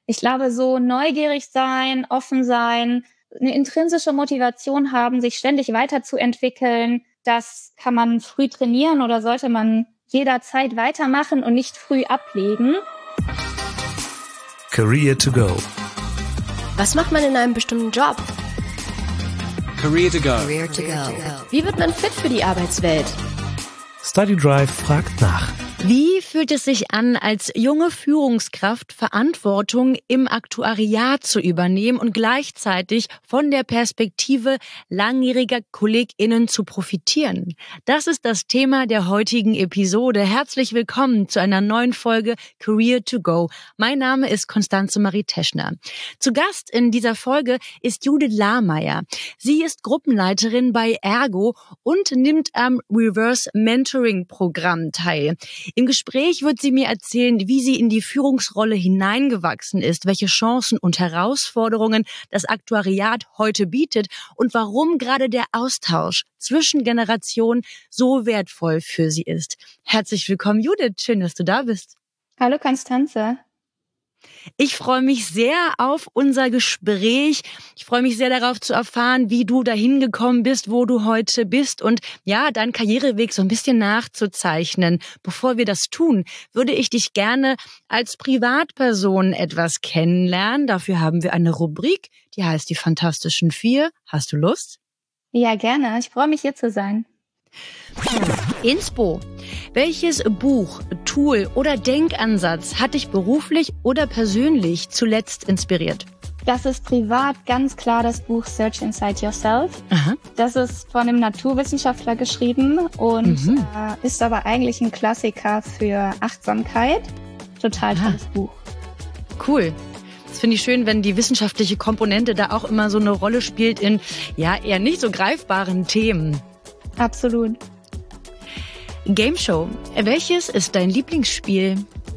Ich glaube, so neugierig sein, offen sein, eine intrinsische Motivation haben, sich ständig weiterzuentwickeln, das kann man früh trainieren oder sollte man jederzeit weitermachen und nicht früh ablegen. Career to go. Was macht man in einem bestimmten Job? Career to go. Career to go. Wie wird man fit für die Arbeitswelt? Study Drive fragt nach. Wie fühlt es sich an, als junge Führungskraft Verantwortung im Aktuariat zu übernehmen und gleichzeitig von der Perspektive langjähriger KollegInnen zu profitieren? Das ist das Thema der heutigen Episode. Herzlich willkommen zu einer neuen Folge Career to Go. Mein Name ist Constanze Marie Teschner. Zu Gast in dieser Folge ist Judith Lahmeier. Sie ist Gruppenleiterin bei Ergo und nimmt am Reverse Mentoring Programm teil. Im Gespräch wird sie mir erzählen, wie sie in die Führungsrolle hineingewachsen ist, welche Chancen und Herausforderungen das Aktuariat heute bietet und warum gerade der Austausch zwischen Generationen so wertvoll für sie ist. Herzlich willkommen, Judith. Schön, dass du da bist. Hallo Constanze. Ich freue mich sehr auf unser Gespräch. Ich freue mich sehr darauf zu erfahren, wie du dahin gekommen bist, wo du heute bist und ja, deinen Karriereweg so ein bisschen nachzuzeichnen. Bevor wir das tun, würde ich dich gerne als Privatperson etwas kennenlernen. Dafür haben wir eine Rubrik, die heißt die Fantastischen Vier. Hast du Lust? Ja, gerne. Ich freue mich, hier zu sein. Inspo. Welches Buch, Tool oder Denkansatz hat dich beruflich oder persönlich zuletzt inspiriert? Das ist privat ganz klar das Buch Search Inside Yourself. Aha. Das ist von einem Naturwissenschaftler geschrieben und ist aber eigentlich ein Klassiker für Achtsamkeit. Total tolles Buch. Cool. Das finde ich schön, wenn die wissenschaftliche Komponente da auch immer so eine Rolle spielt in ja eher nicht so greifbaren Themen. Absolut. Game Show. Welches ist dein Lieblingsspiel?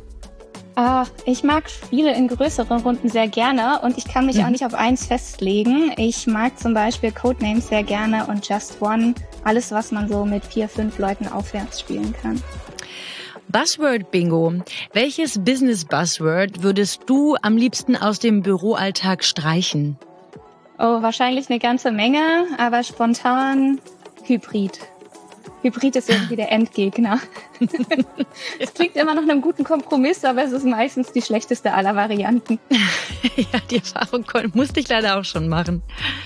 Ich mag Spiele in größeren Runden sehr gerne und ich kann mich auch nicht auf eins festlegen. Ich mag zum Beispiel Codenames sehr gerne und Just One. Alles, was man so mit 4, 5 Leuten aufwärts spielen kann. Buzzword Bingo. Welches Business Buzzword würdest du am liebsten aus dem Büroalltag streichen? Oh, wahrscheinlich eine ganze Menge, aber spontan Hybrid. Hybrid ist irgendwie der Endgegner. Es klingt immer nach einem guten Kompromiss, aber es ist meistens die schlechteste aller Varianten. Ja, die Erfahrung musste ich leider auch schon machen.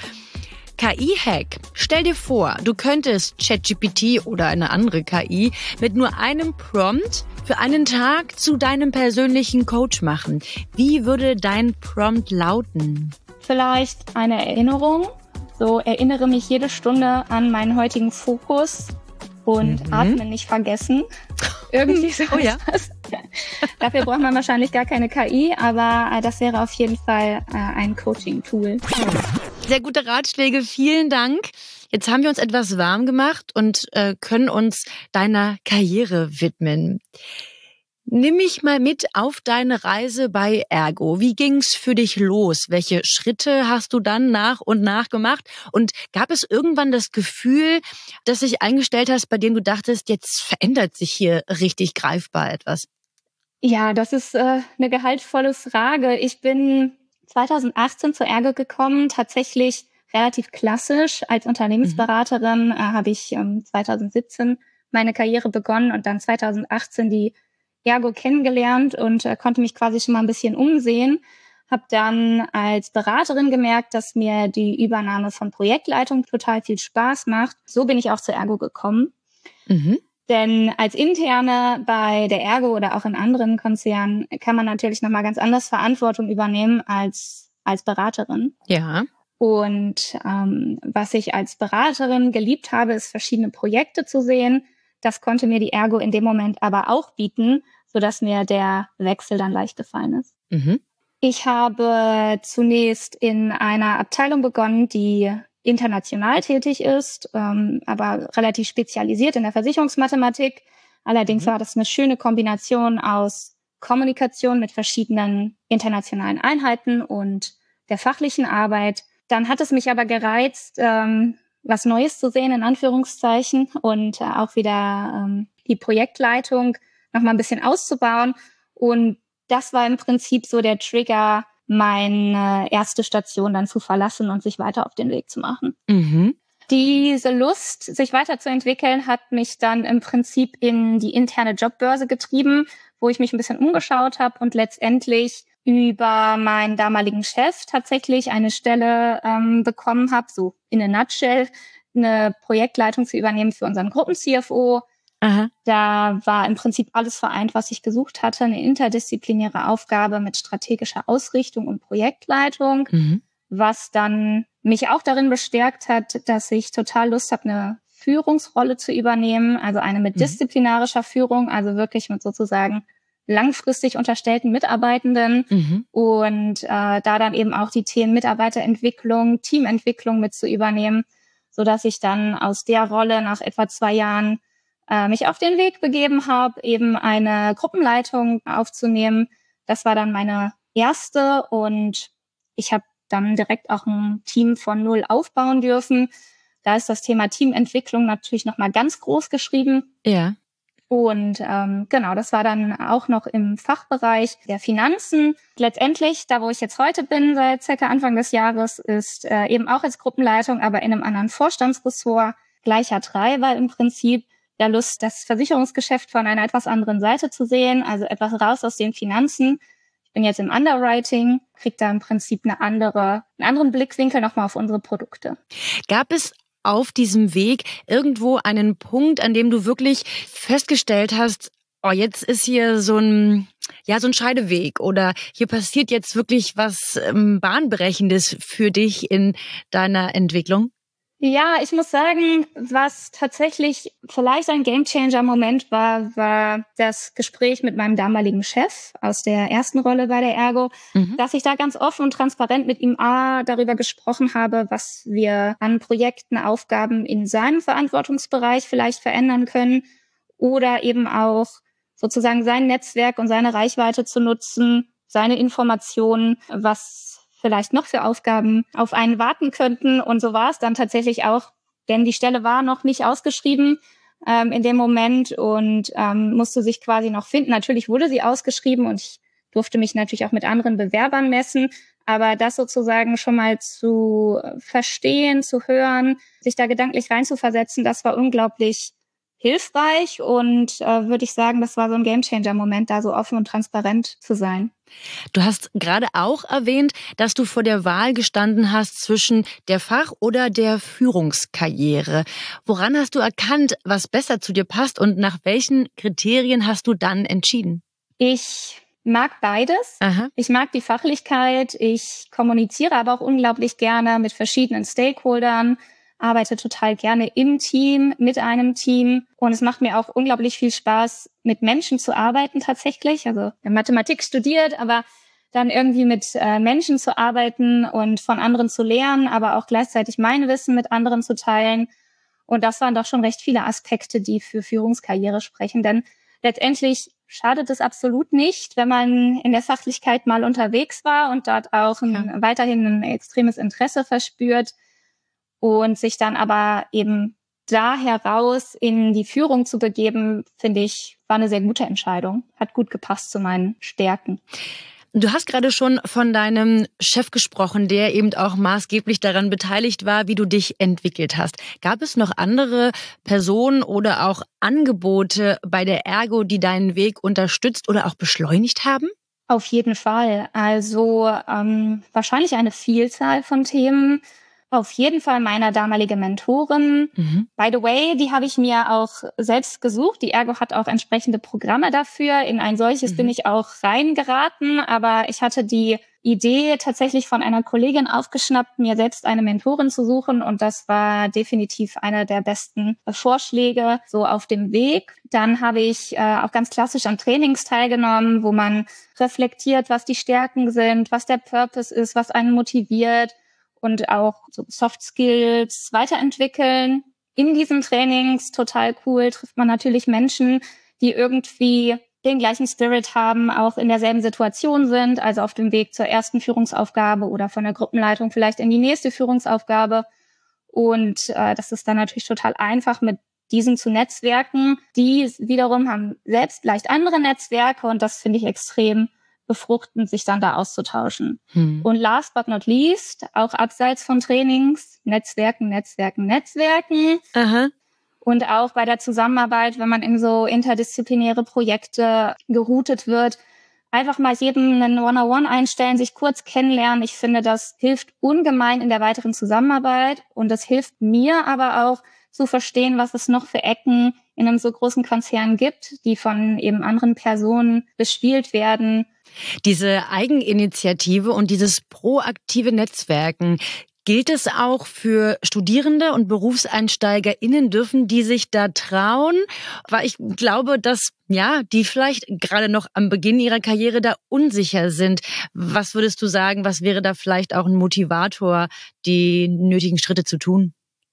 KI-Hack. Stell dir vor, du könntest ChatGPT oder eine andere KI mit nur einem Prompt für einen Tag zu deinem persönlichen Coach machen. Wie würde dein Prompt lauten? Vielleicht eine Erinnerung. So, erinnere mich jede Stunde an meinen heutigen Fokus und Atmen nicht vergessen. Irgendwie so ist das. Dafür braucht man wahrscheinlich gar keine KI, aber das wäre auf jeden Fall ein Coaching-Tool. Sehr gute Ratschläge, vielen Dank. Jetzt haben wir uns etwas warm gemacht und können uns deiner Karriere widmen. Nimm mich mal mit auf deine Reise bei Ergo. Wie ging's für dich los? Welche Schritte hast du dann nach und nach gemacht? Und gab es irgendwann das Gefühl, dass sich eingestellt hast, bei dem du dachtest, jetzt verändert sich hier richtig greifbar etwas? Ja, das ist eine gehaltvolle Frage. Ich bin 2018 zur Ergo gekommen, tatsächlich relativ klassisch. Als Unternehmensberaterin habe ich 2017 meine Karriere begonnen und dann 2018 die Ergo kennengelernt und konnte mich quasi schon mal ein bisschen umsehen. Habe dann als Beraterin gemerkt, dass mir die Übernahme von Projektleitung total viel Spaß macht. So bin ich auch zur Ergo gekommen. Denn als Interne bei der Ergo oder auch in anderen Konzernen kann man natürlich nochmal ganz anders Verantwortung übernehmen als Beraterin. Ja. Und was ich als Beraterin geliebt habe, ist verschiedene Projekte zu sehen. Das konnte mir die Ergo in dem Moment aber auch bieten, sodass mir der Wechsel dann leicht gefallen ist. Ich habe zunächst in einer Abteilung begonnen, die international tätig ist, aber relativ spezialisiert in der Versicherungsmathematik. Allerdings war das eine schöne Kombination aus Kommunikation mit verschiedenen internationalen Einheiten und der fachlichen Arbeit. Dann hat es mich aber gereizt, was Neues zu sehen, in Anführungszeichen, und auch wieder die Projektleitung noch mal ein bisschen auszubauen. Und das war im Prinzip so der Trigger, meine erste Station dann zu verlassen und sich weiter auf den Weg zu machen. Mhm. Diese Lust, sich weiterzuentwickeln, hat mich dann im Prinzip in die interne Jobbörse getrieben, wo ich mich ein bisschen umgeschaut habe und letztendlich über meinen damaligen Chef tatsächlich eine Stelle bekommen habe, so in a nutshell, eine Projektleitung zu übernehmen für unseren Gruppen-CFO. Aha. Da war im Prinzip alles vereint, was ich gesucht hatte, eine interdisziplinäre Aufgabe mit strategischer Ausrichtung und Projektleitung, was dann mich auch darin bestärkt hat, dass ich total Lust habe, eine Führungsrolle zu übernehmen, also eine mit disziplinarischer Führung, also wirklich mit sozusagen langfristig unterstellten Mitarbeitenden und da dann eben auch die Themen Mitarbeiterentwicklung, Teamentwicklung mit zu übernehmen, sodass ich dann aus der Rolle nach etwa 2 Jahren mich auf den Weg begeben habe, eben eine Gruppenleitung aufzunehmen. Das war dann meine erste und ich habe dann direkt auch ein Team von 0 aufbauen dürfen. Da ist das Thema Teamentwicklung natürlich nochmal ganz groß geschrieben. Ja. Und genau, das war dann auch noch im Fachbereich der Finanzen. Letztendlich, da wo ich jetzt heute bin, seit circa Anfang des Jahres, ist eben auch als Gruppenleitung, aber in einem anderen Vorstandsressort, gleicher Treiber im Prinzip, der Lust, das Versicherungsgeschäft von einer etwas anderen Seite zu sehen, also etwas raus aus den Finanzen. Ich bin jetzt im Underwriting, kriege da im Prinzip einen anderen Blickwinkel nochmal auf unsere Produkte. Gab es auf diesem Weg irgendwo einen Punkt, an dem du wirklich festgestellt hast, oh, jetzt ist hier so ein Scheideweg oder hier passiert jetzt wirklich was Bahnbrechendes für dich in deiner Entwicklung? Ja, ich muss sagen, was tatsächlich vielleicht ein Gamechanger-Moment war das Gespräch mit meinem damaligen Chef aus der ersten Rolle bei der Ergo, dass ich da ganz offen und transparent mit ihm darüber gesprochen habe, was wir an Projekten, Aufgaben in seinem Verantwortungsbereich vielleicht verändern können oder eben auch sozusagen sein Netzwerk und seine Reichweite zu nutzen, seine Informationen, was vielleicht noch für Aufgaben auf einen warten könnten. Und so war es dann tatsächlich auch, denn die Stelle war noch nicht ausgeschrieben in dem Moment und musste sich quasi noch finden. Natürlich wurde sie ausgeschrieben und ich durfte mich natürlich auch mit anderen Bewerbern messen. Aber das sozusagen schon mal zu verstehen, zu hören, sich da gedanklich reinzuversetzen, das war unglaublich hilfreich und würde ich sagen, das war so ein Gamechanger-Moment, da so offen und transparent zu sein. Du hast gerade auch erwähnt, dass du vor der Wahl gestanden hast zwischen der Fach- oder der Führungskarriere. Woran hast du erkannt, was besser zu dir passt und nach welchen Kriterien hast du dann entschieden? Ich mag beides. Aha. Ich mag die Fachlichkeit. Ich kommuniziere aber auch unglaublich gerne mit verschiedenen Stakeholdern, arbeite total gerne im Team, mit einem Team. Und es macht mir auch unglaublich viel Spaß, mit Menschen zu arbeiten tatsächlich. Also ich habe Mathematik studiert, aber dann irgendwie mit Menschen zu arbeiten und von anderen zu lernen, aber auch gleichzeitig mein Wissen mit anderen zu teilen. Und das waren doch schon recht viele Aspekte, die für Führungskarriere sprechen. Denn letztendlich schadet es absolut nicht, wenn man in der Fachlichkeit mal unterwegs war und dort auch weiterhin ein extremes Interesse verspürt. Und sich dann aber eben da heraus in die Führung zu begeben, finde ich, war eine sehr gute Entscheidung. Hat gut gepasst zu meinen Stärken. Du hast gerade schon von deinem Chef gesprochen, der eben auch maßgeblich daran beteiligt war, wie du dich entwickelt hast. Gab es noch andere Personen oder auch Angebote bei der Ergo, die deinen Weg unterstützt oder auch beschleunigt haben? Auf jeden Fall. Also wahrscheinlich eine Vielzahl von Themen. Auf jeden Fall meine damalige Mentorin. By the way, die habe ich mir auch selbst gesucht. Die Ergo hat auch entsprechende Programme dafür. In ein solches bin ich auch reingeraten. Aber ich hatte die Idee tatsächlich von einer Kollegin aufgeschnappt, mir selbst eine Mentorin zu suchen. Und das war definitiv einer der besten Vorschläge so auf dem Weg. Dann habe ich auch ganz klassisch an Trainings teilgenommen, wo man reflektiert, was die Stärken sind, was der Purpose ist, was einen motiviert. Und auch so Soft Skills weiterentwickeln. In diesen Trainings, total cool, trifft man natürlich Menschen, die irgendwie den gleichen Spirit haben, auch in derselben Situation sind, also auf dem Weg zur ersten Führungsaufgabe oder von der Gruppenleitung vielleicht in die nächste Führungsaufgabe. Und das ist dann natürlich total einfach, mit diesen zu netzwerken. Die wiederum haben selbst leicht andere Netzwerke und das finde ich extrem befruchtend, sich dann da auszutauschen. Und last but not least, auch abseits von Trainings, Netzwerken. Aha. Und auch bei der Zusammenarbeit, wenn man in so interdisziplinäre Projekte geroutet wird, einfach mal jedem einen One-on-One einstellen, sich kurz kennenlernen. Ich finde, das hilft ungemein in der weiteren Zusammenarbeit. Und das hilft mir aber auch zu verstehen, was es noch für Ecken in einem so großen Konzern gibt, die von eben anderen Personen bespielt werden. Diese Eigeninitiative und dieses proaktive Netzwerken, gilt es auch für Studierende und BerufseinsteigerInnen, dürfen die sich da trauen? Weil ich glaube, dass die vielleicht gerade noch am Beginn ihrer Karriere da unsicher sind. Was würdest du sagen, was wäre da vielleicht auch ein Motivator, die nötigen Schritte zu tun?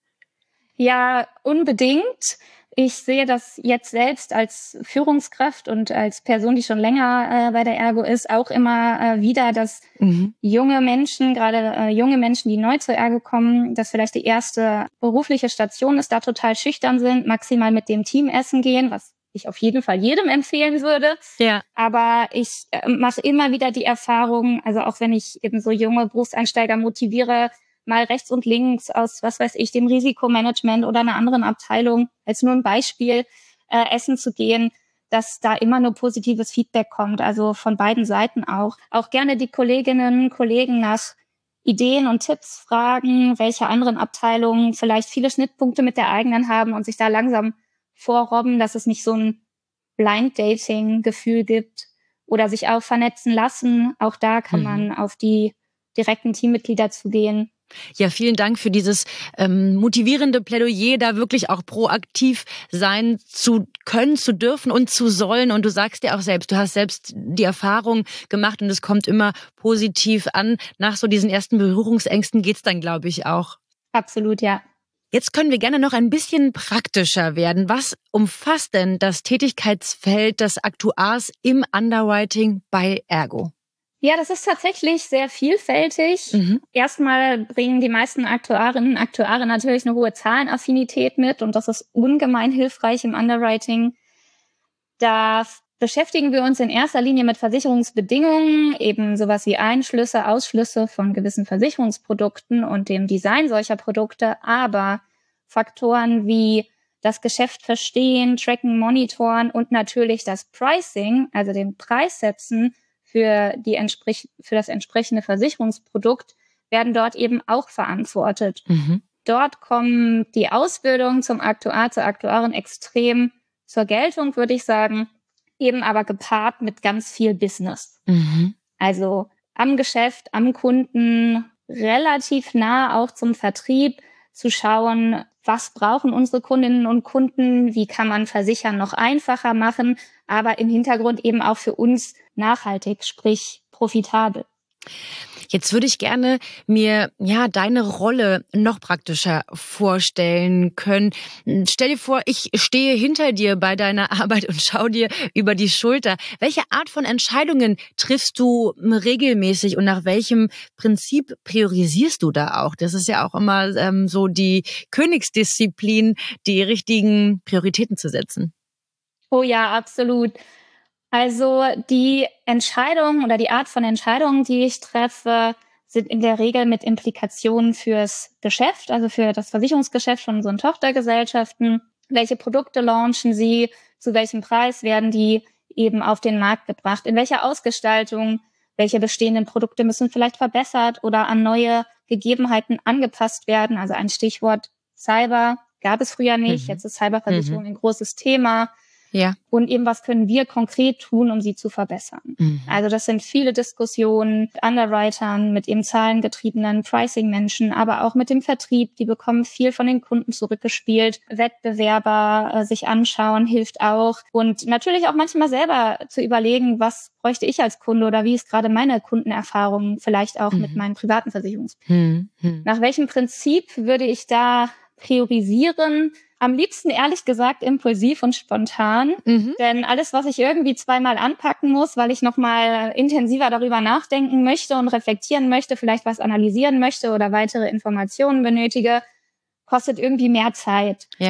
Ja, unbedingt. Ich sehe das jetzt selbst als Führungskraft und als Person, die schon länger bei der Ergo ist, auch immer wieder, dass junge Menschen, gerade junge Menschen, die neu zur Ergo kommen, dass vielleicht die erste berufliche Station ist, da total schüchtern sind, maximal mit dem Team essen gehen, was ich auf jeden Fall jedem empfehlen würde. Ja. Aber ich mache immer wieder die Erfahrung, also auch wenn ich eben so junge Berufseinsteiger motiviere, mal rechts und links aus, was weiß ich, dem Risikomanagement oder einer anderen Abteilung, als nur ein Beispiel, essen zu gehen, dass da immer nur positives Feedback kommt, also von beiden Seiten auch. Auch gerne die Kolleginnen und Kollegen nach Ideen und Tipps fragen, welche anderen Abteilungen vielleicht viele Schnittpunkte mit der eigenen haben und sich da langsam vorrobben, dass es nicht so ein Blind-Dating-Gefühl gibt oder sich auch vernetzen lassen. Auch da kann man auf die direkten Teammitglieder zugehen. Ja, vielen Dank für dieses motivierende Plädoyer, da wirklich auch proaktiv sein zu können, zu dürfen und zu sollen. Und du sagst ja auch selbst, du hast selbst die Erfahrung gemacht und es kommt immer positiv an. Nach so diesen ersten Berührungsängsten geht's dann, glaube ich, auch. Absolut, ja. Jetzt können wir gerne noch ein bisschen praktischer werden. Was umfasst denn das Tätigkeitsfeld des Aktuars im Underwriting bei Ergo? Ja, das ist tatsächlich sehr vielfältig. Erstmal bringen die meisten Aktuarinnen und Aktuare natürlich eine hohe Zahlenaffinität mit und das ist ungemein hilfreich im Underwriting. Da beschäftigen wir uns in erster Linie mit Versicherungsbedingungen, eben sowas wie Einschlüsse, Ausschlüsse von gewissen Versicherungsprodukten und dem Design solcher Produkte, aber Faktoren wie das Geschäft verstehen, tracken, monitoren und natürlich das Pricing, also den Preis setzen, für das entsprechende Versicherungsprodukt werden dort eben auch verantwortet. Dort kommen die Ausbildungen zum Aktuar, zur Aktuarin extrem zur Geltung, würde ich sagen, eben aber gepaart mit ganz viel Business. Also am Geschäft, am Kunden, relativ nah auch zum Vertrieb zu schauen, was brauchen unsere Kundinnen und Kunden, wie kann man Versichern noch einfacher machen, aber im Hintergrund eben auch für uns nachhaltig, sprich profitabel. Jetzt würde ich gerne mir deine Rolle noch praktischer vorstellen können. Stell dir vor, ich stehe hinter dir bei deiner Arbeit und schaue dir über die Schulter. Welche Art von Entscheidungen triffst du regelmäßig und nach welchem Prinzip priorisierst du da auch? Das ist ja auch immer so die Königsdisziplin, die richtigen Prioritäten zu setzen. Oh ja, absolut. Also die Entscheidungen oder die Art von Entscheidungen, die ich treffe, sind in der Regel mit Implikationen fürs Geschäft, also für das Versicherungsgeschäft von unseren Tochtergesellschaften. Welche Produkte launchen sie? Zu welchem Preis werden die eben auf den Markt gebracht? In welcher Ausgestaltung? Welche bestehenden Produkte müssen vielleicht verbessert oder an neue Gegebenheiten angepasst werden? Also ein Stichwort Cyber gab es früher nicht. Jetzt ist Cyberversicherung ein großes Thema. Ja. Und eben, was können wir konkret tun, um sie zu verbessern? Also das sind viele Diskussionen mit Underwritern, mit eben zahlengetriebenen Pricing-Menschen, aber auch mit dem Vertrieb. Die bekommen viel von den Kunden zurückgespielt. Wettbewerber sich anschauen, hilft auch. Und natürlich auch manchmal selber zu überlegen, was bräuchte ich als Kunde oder wie ist gerade meine Kundenerfahrung vielleicht auch mit meinen privaten Versicherungen. Nach welchem Prinzip würde ich da priorisieren? Am liebsten, ehrlich gesagt, impulsiv und spontan. Denn alles, was ich irgendwie zweimal anpacken muss, weil ich nochmal intensiver darüber nachdenken möchte und reflektieren möchte, vielleicht was analysieren möchte oder weitere Informationen benötige, kostet irgendwie mehr Zeit. Ja.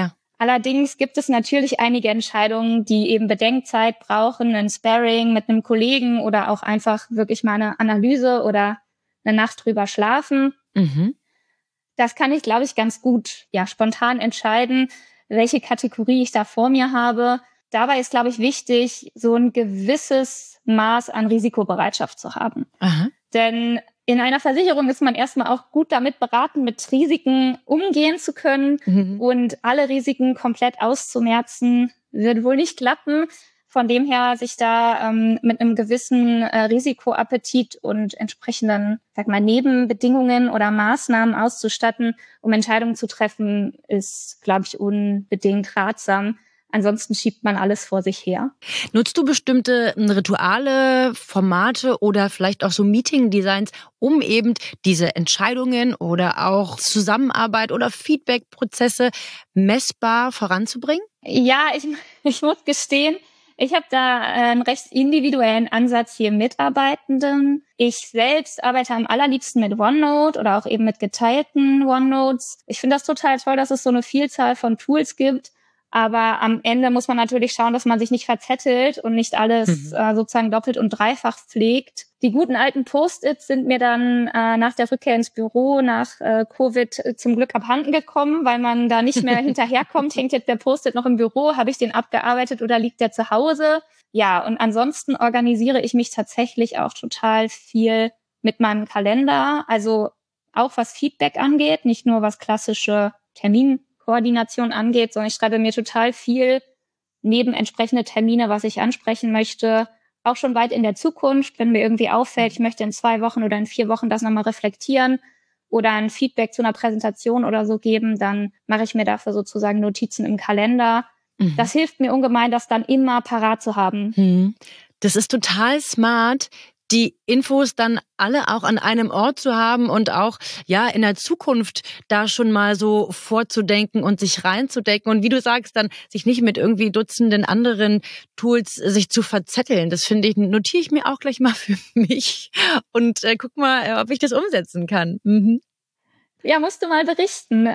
Allerdings gibt es natürlich einige Entscheidungen, die eben Bedenkzeit brauchen, ein Sparring mit einem Kollegen oder auch einfach wirklich mal eine Analyse oder eine Nacht drüber schlafen. Mhm. Das kann ich, glaube ich, ganz gut spontan entscheiden, welche Kategorie ich da vor mir habe. Dabei ist, glaube ich, wichtig, so ein gewisses Maß an Risikobereitschaft zu haben. Aha. Denn in einer Versicherung ist man erstmal auch gut damit beraten, mit Risiken umgehen zu können. Mhm. Und alle Risiken komplett auszumerzen, wird wohl nicht klappen. Von dem her, sich da mit einem gewissen Risikoappetit und entsprechenden, Nebenbedingungen oder Maßnahmen auszustatten, um Entscheidungen zu treffen, ist, glaube ich, unbedingt ratsam. Ansonsten schiebt man alles vor sich her. Nutzt du bestimmte Rituale, Formate oder vielleicht auch so Meeting-Designs, um eben diese Entscheidungen oder auch Zusammenarbeit oder Feedback-Prozesse messbar voranzubringen? Ja, ich muss gestehen, ich habe da einen recht individuellen Ansatz hier Mitarbeitenden. Ich selbst arbeite am allerliebsten mit OneNote oder auch eben mit geteilten OneNotes. Ich finde das total toll, dass es so eine Vielzahl von Tools gibt. Aber am Ende muss man natürlich schauen, dass man sich nicht verzettelt und nicht alles sozusagen doppelt und dreifach pflegt. Die guten alten Post-its sind mir dann nach der Rückkehr ins Büro, nach Covid zum Glück abhanden gekommen, weil man da nicht mehr hinterherkommt. Hängt jetzt der Post-it noch im Büro? Habe ich den abgearbeitet oder liegt der zu Hause? Ja, und ansonsten organisiere ich mich tatsächlich auch total viel mit meinem Kalender. Also auch was Feedback angeht, nicht nur was klassische Terminkoordination angeht, sondern ich schreibe mir total viel neben entsprechende Termine, was ich ansprechen möchte, auch schon weit in der Zukunft, wenn mir irgendwie auffällt, ich möchte in 2 Wochen oder in 4 Wochen das nochmal reflektieren oder ein Feedback zu einer Präsentation oder so geben, dann mache ich mir dafür sozusagen Notizen im Kalender. Das hilft mir ungemein, das dann immer parat zu haben. Das ist total smart, die Infos dann alle auch an einem Ort zu haben und auch in der Zukunft da schon mal so vorzudenken und sich reinzudecken und wie du sagst, dann sich nicht mit irgendwie Dutzenden anderen Tools sich zu verzetteln. Das finde ich, notiere ich mir auch gleich mal für mich und guck mal, ob ich das umsetzen kann. Ja, musst du mal berichten.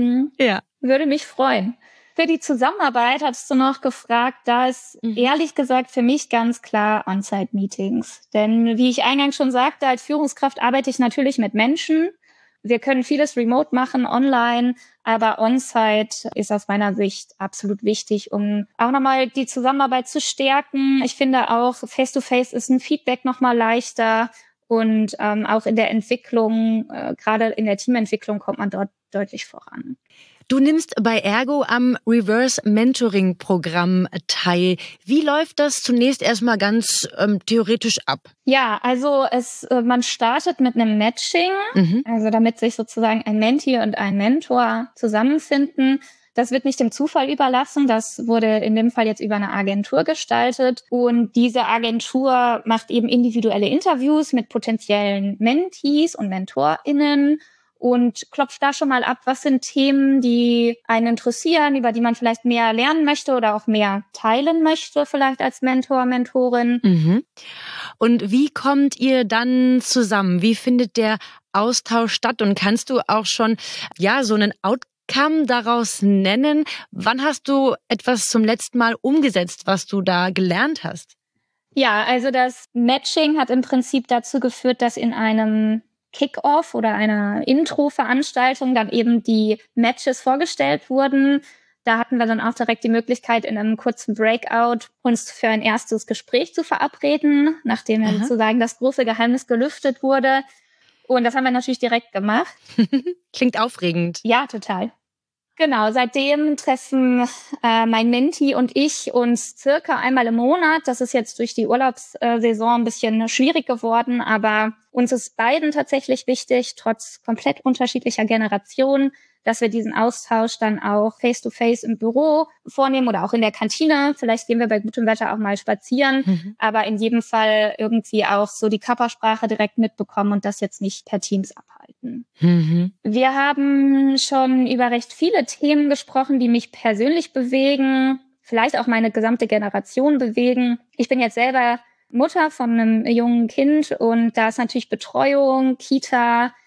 Würde mich freuen. Für die Zusammenarbeit hattest du noch gefragt, da ist ehrlich gesagt für mich ganz klar On-Site-Meetings. Denn wie ich eingangs schon sagte, als Führungskraft arbeite ich natürlich mit Menschen. Wir können vieles remote machen, online, aber On-Site ist aus meiner Sicht absolut wichtig, um auch nochmal die Zusammenarbeit zu stärken. Ich finde auch, Face-to-Face ist ein Feedback nochmal leichter und auch in der Entwicklung, gerade in der Teamentwicklung kommt man dort deutlich voran. Du nimmst bei Ergo am Reverse Mentoring Programm teil. Wie läuft das zunächst erstmal ganz theoretisch ab? Ja, also man startet mit einem Matching, also damit sich sozusagen ein Mentee und ein Mentor zusammenfinden. Das wird nicht dem Zufall überlassen. Das wurde in dem Fall jetzt über eine Agentur gestaltet. Und diese Agentur macht eben individuelle Interviews mit potenziellen Mentees und MentorInnen und klopft da schon mal ab, was sind Themen, die einen interessieren, über die man vielleicht mehr lernen möchte oder auch mehr teilen möchte, vielleicht als Mentor, Mentorin. Und wie kommt ihr dann zusammen? Wie findet der Austausch statt? Und kannst du auch schon so einen Outcome daraus nennen? Wann hast du etwas zum letzten Mal umgesetzt, was du da gelernt hast? Ja, also das Matching hat im Prinzip dazu geführt, dass in einem Kick-Off oder einer Intro-Veranstaltung dann eben die Matches vorgestellt wurden. Da hatten wir dann auch direkt die Möglichkeit, in einem kurzen Breakout uns für ein erstes Gespräch zu verabreden, nachdem dann sozusagen das große Geheimnis gelüftet wurde. Und das haben wir natürlich direkt gemacht. Klingt aufregend. Ja, total. Genau, seitdem treffen mein Mentee und ich uns circa einmal im Monat. Das ist jetzt durch die Urlaubssaison ein bisschen schwierig geworden, aber uns ist beiden tatsächlich wichtig, trotz komplett unterschiedlicher Generationen, dass wir diesen Austausch dann auch face-to-face im Büro vornehmen oder auch in der Kantine. Vielleicht gehen wir bei gutem Wetter auch mal spazieren, aber in jedem Fall irgendwie auch so die Körpersprache direkt mitbekommen und das jetzt nicht per Teams abhalten. Wir haben schon über recht viele Themen gesprochen, die mich persönlich bewegen, vielleicht auch meine gesamte Generation bewegen. Ich bin jetzt selber Mutter von einem jungen Kind und da ist natürlich Betreuung, Kita,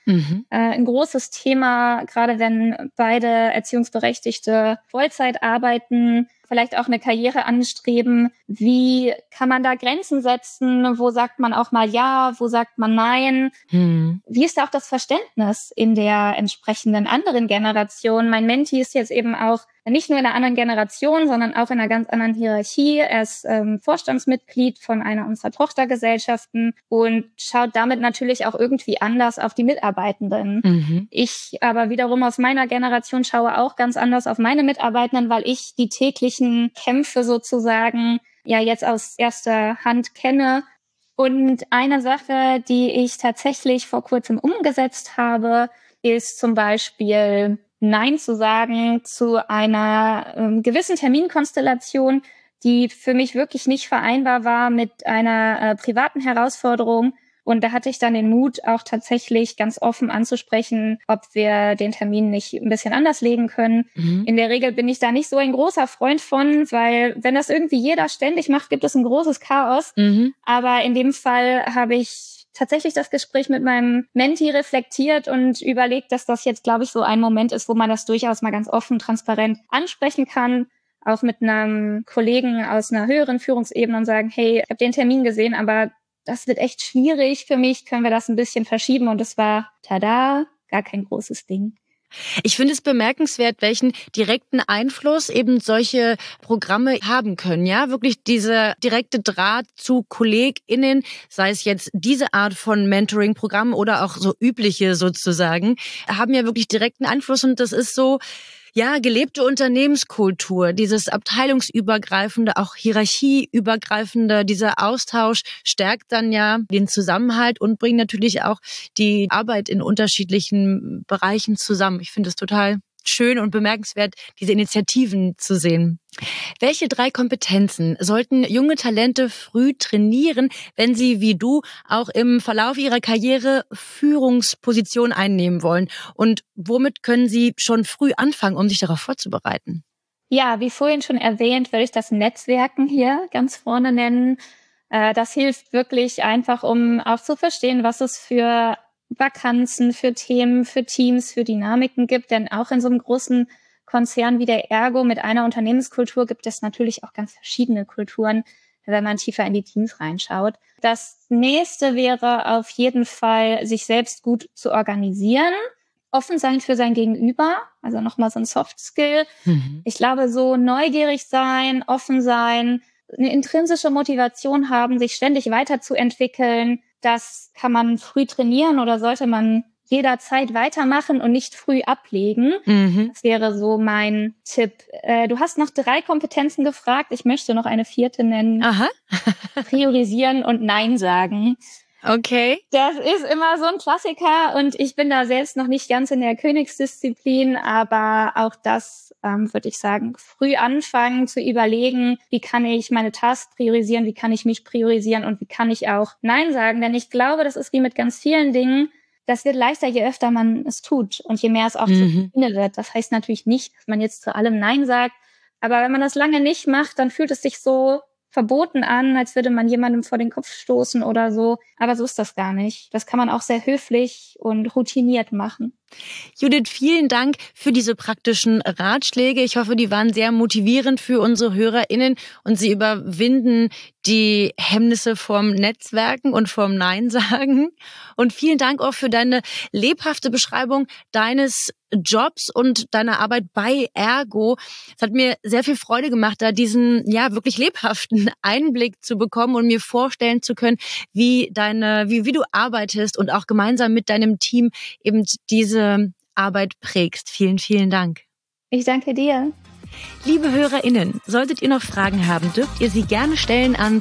Ein großes Thema, gerade wenn beide Erziehungsberechtigte Vollzeit arbeiten, vielleicht auch eine Karriere anstreben. Wie kann man da Grenzen setzen? Wo sagt man auch mal ja? Wo sagt man nein? Wie ist da auch das Verständnis in der entsprechenden anderen Generation? Mein Menti ist jetzt eben auch nicht nur in einer anderen Generation, sondern auch in einer ganz anderen Hierarchie. Er ist Vorstandsmitglied von einer unserer Tochtergesellschaften und schaut damit natürlich auch irgendwie anders auf die Mitarbeitenden. Ich aber wiederum aus meiner Generation schaue auch ganz anders auf meine Mitarbeitenden, weil ich die täglichen Kämpfe sozusagen ja jetzt aus erster Hand kenne. Und eine Sache, die ich tatsächlich vor kurzem umgesetzt habe, ist zum Beispiel Nein zu sagen zu einer gewissen Terminkonstellation, die für mich wirklich nicht vereinbar war mit einer privaten Herausforderung. Und da hatte ich dann den Mut, auch tatsächlich ganz offen anzusprechen, ob wir den Termin nicht ein bisschen anders legen können. In der Regel bin ich da nicht so ein großer Freund von, weil wenn das irgendwie jeder ständig macht, gibt es ein großes Chaos. Aber in dem Fall habe ich tatsächlich das Gespräch mit meinem Menti reflektiert und überlegt, dass das jetzt, glaube ich, so ein Moment ist, wo man das durchaus mal ganz offen, transparent ansprechen kann. Auch mit einem Kollegen aus einer höheren Führungsebene und sagen, hey, ich habe den Termin gesehen, aber das wird echt schwierig für mich, können wir das ein bisschen verschieben? Und es war, tada, gar kein großes Ding. Ich finde es bemerkenswert, welchen direkten Einfluss eben solche Programme haben können. Ja, wirklich dieser direkte Draht zu KollegInnen, sei es jetzt diese Art von Mentoring-Programmen oder auch so übliche sozusagen, haben ja wirklich direkten Einfluss. Und das ist so, ja, gelebte Unternehmenskultur, dieses abteilungsübergreifende, auch hierarchieübergreifende, dieser Austausch stärkt dann ja den Zusammenhalt und bringt natürlich auch die Arbeit in unterschiedlichen Bereichen zusammen. Ich finde es total schön und bemerkenswert, diese Initiativen zu sehen. Welche 3 Kompetenzen sollten junge Talente früh trainieren, wenn sie wie du auch im Verlauf ihrer Karriere Führungsposition einnehmen wollen? Und womit können sie schon früh anfangen, um sich darauf vorzubereiten? Ja, wie vorhin schon erwähnt, würde ich das Netzwerken hier ganz vorne nennen. Das hilft wirklich einfach, um auch zu verstehen, was es für Vakanzen, für Themen, für Teams, für Dynamiken gibt. Denn auch in so einem großen Konzern wie der Ergo mit einer Unternehmenskultur gibt es natürlich auch ganz verschiedene Kulturen, wenn man tiefer in die Teams reinschaut. Das nächste wäre auf jeden Fall, sich selbst gut zu organisieren, offen sein für sein Gegenüber, also nochmal so ein Soft Skill. Ich glaube, so neugierig sein, offen sein, eine intrinsische Motivation haben, sich ständig weiterzuentwickeln, das kann man früh trainieren oder sollte man jederzeit weitermachen und nicht früh ablegen. Das wäre so mein Tipp. Du hast nach 3 Kompetenzen gefragt. Ich möchte noch eine 4. nennen. Aha. Priorisieren und Nein sagen. Okay. Das ist immer so ein Klassiker und ich bin da selbst noch nicht ganz in der Königsdisziplin, aber auch das würde ich sagen, früh anfangen zu überlegen, wie kann ich meine Tasks priorisieren, wie kann ich mich priorisieren und wie kann ich auch Nein sagen, denn ich glaube, das ist wie mit ganz vielen Dingen, das wird leichter, je öfter man es tut und je mehr es auch zur Routine wird. Das heißt natürlich nicht, dass man jetzt zu allem Nein sagt, aber wenn man das lange nicht macht, dann fühlt es sich so verboten an, als würde man jemandem vor den Kopf stoßen oder so. Aber so ist das gar nicht. Das kann man auch sehr höflich und routiniert machen. Judith, vielen Dank für diese praktischen Ratschläge. Ich hoffe, die waren sehr motivierend für unsere HörerInnen und sie überwinden die Hemmnisse vorm Netzwerken und vorm Nein sagen. Und vielen Dank auch für deine lebhafte Beschreibung deines Jobs und deiner Arbeit bei Ergo. Es hat mir sehr viel Freude gemacht, da diesen wirklich lebhaften Einblick zu bekommen und mir vorstellen zu können, wie du arbeitest und auch gemeinsam mit deinem Team eben diese Arbeit prägst. Vielen, vielen Dank. Ich danke dir. Liebe HörerInnen, solltet ihr noch Fragen haben, dürft ihr sie gerne stellen an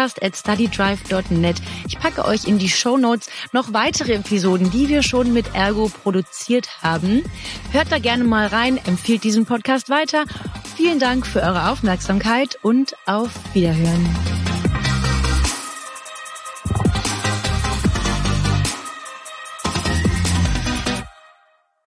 podcast@studydrive.net. Ich packe euch in die Shownotes noch weitere Episoden, die wir schon mit Ergo produziert haben. Hört da gerne mal rein, empfiehlt diesen Podcast weiter. Vielen Dank für eure Aufmerksamkeit und auf Wiederhören.